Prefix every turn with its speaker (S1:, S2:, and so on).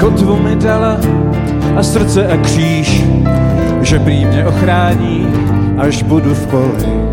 S1: kotvu mi dala a srdce a kříž, že prý mě ochrání, až budu v poli.